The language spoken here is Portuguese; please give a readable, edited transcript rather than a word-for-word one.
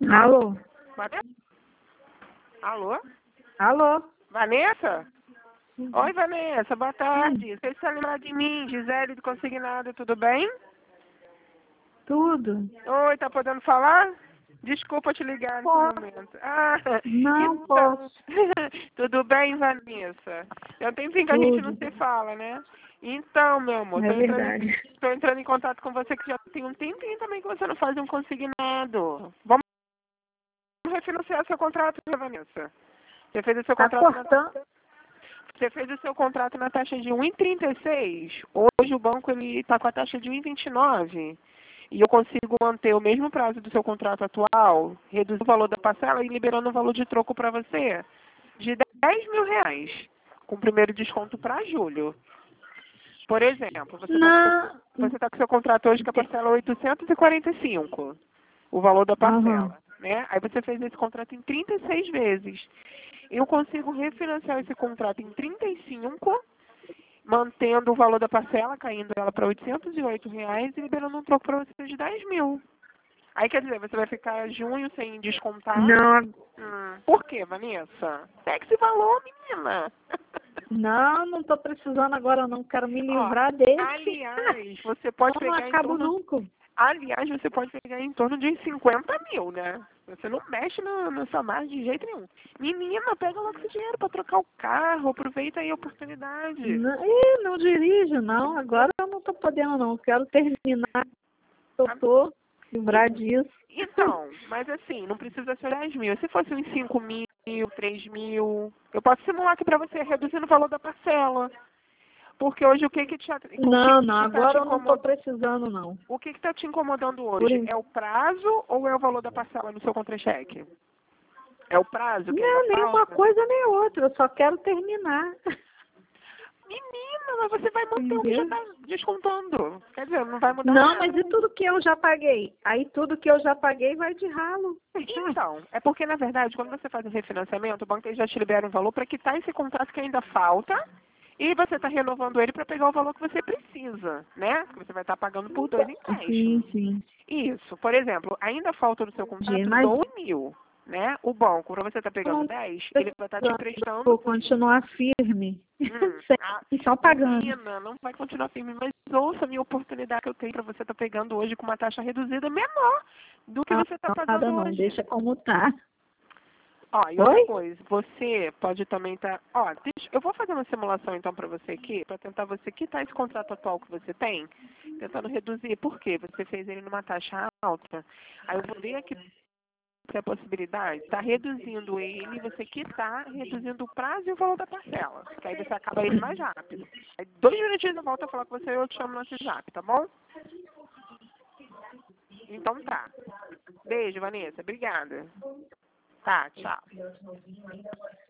Alô? Vanessa? Alô? Alô? Vanessa? Oi, Vanessa, boa tarde. Você está lembrando de mim, Gisele do Consignado, tudo bem? Tudo? Oi, tá podendo falar? Desculpa te ligar nesse Posso. momento. Ah, Não então. posso. Tudo bem, Vanessa? Tem um tempinho que a gente não Tudo. se fala, né? Então, meu amor, É verdade. tô entrando em contato com você que já tem um tempinho também que você não faz um consignado. Vamos refinanciar seu contrato, né, Vanessa? Você fez o seu Tá contrato cortando? Você fez o seu contrato na taxa de 1,36. Hoje o banco ele está com a taxa de 1,29. E eu consigo manter o mesmo prazo do seu contrato atual, reduzir o valor da parcela e liberando o valor de troco para você de R$ 10.000, com o primeiro desconto para julho. Por exemplo, Não. você tá com seu contrato hoje que a parcela é 845, o valor da Aham. parcela, né? Aí você fez esse contrato em 36 vezes. Eu consigo refinanciar esse contrato em 35, mantendo o valor da parcela, caindo ela para R$ 808 e liberando um troco para você de 10.000. Aí quer dizer, você vai ficar junho sem descontar. Não. Por quê, Vanessa? Pega esse valor, menina. Não, não tô precisando agora não. Quero me Ó, livrar desse. aliás, você pode Não pegar em acabo torno. nunca. Aliás, você pode pegar em torno de 50.000, né? Você não mexe no sua margem de jeito nenhum. Menina, pega logo esse dinheiro para trocar o carro, aproveita aí a oportunidade. Não, não dirijo, não. Agora eu não tô podendo, não. Quero terminar. Eu tô livrar disso. Então, mas assim, não precisa ser 10.000. Se fosse uns 5.000, 3.000, eu posso simular aqui para você, reduzindo o valor da parcela. Porque hoje o que te, Não, não. tá te Agora eu não tô incomodando? precisando, não. O que está te incomodando Por hoje? É o prazo ou é o valor da parcela no seu contra-cheque? É o prazo que ainda Não, nem uma falta? coisa nem outra, eu só quero terminar. Menina, mas você vai manter o que já Entendeu? está descontando. Quer dizer, não vai mudar Não, mas nada. e tudo que eu já paguei? Aí tudo que eu já paguei vai de ralo. Então, é porque, na verdade, quando você faz um refinanciamento, o banco ele já te libera um valor para quitar esse contrato que ainda falta e você está renovando ele para pegar o valor que você precisa, né? Que você vai estar pagando por 2 Sim, empréstimos. sim. Isso. Por exemplo, ainda falta no seu Entendi. contrato Mas 12.000, né? O banco, para você estar eu pegando não 10, ele vai estar te precisando, emprestando. vou continuar firme. Ah, Sem, só pagando. menina, não vai continuar firme, mas ouça a minha oportunidade que eu tenho para você estar pegando hoje com uma taxa reduzida menor do que Não, você está não, nada pagando não, hoje. deixa como tá. Ó, e outra Oi? coisa, você pode também estar. Ó, eu vou fazer uma simulação então para você aqui, para tentar você quitar esse contrato atual que você tem, tentando reduzir. Por quê? Você fez ele numa taxa alta. Aí eu vou ver aqui se a possibilidade está reduzindo ele, você quitar, reduzindo o prazo e o valor da parcela. Que aí você acaba ele mais rápido. Aí 2 minutinhos eu volto a falar com você e eu te chamo no WhatsApp, tá bom? Então tá. Beijo, Vanessa. Obrigada. Tá, tchau.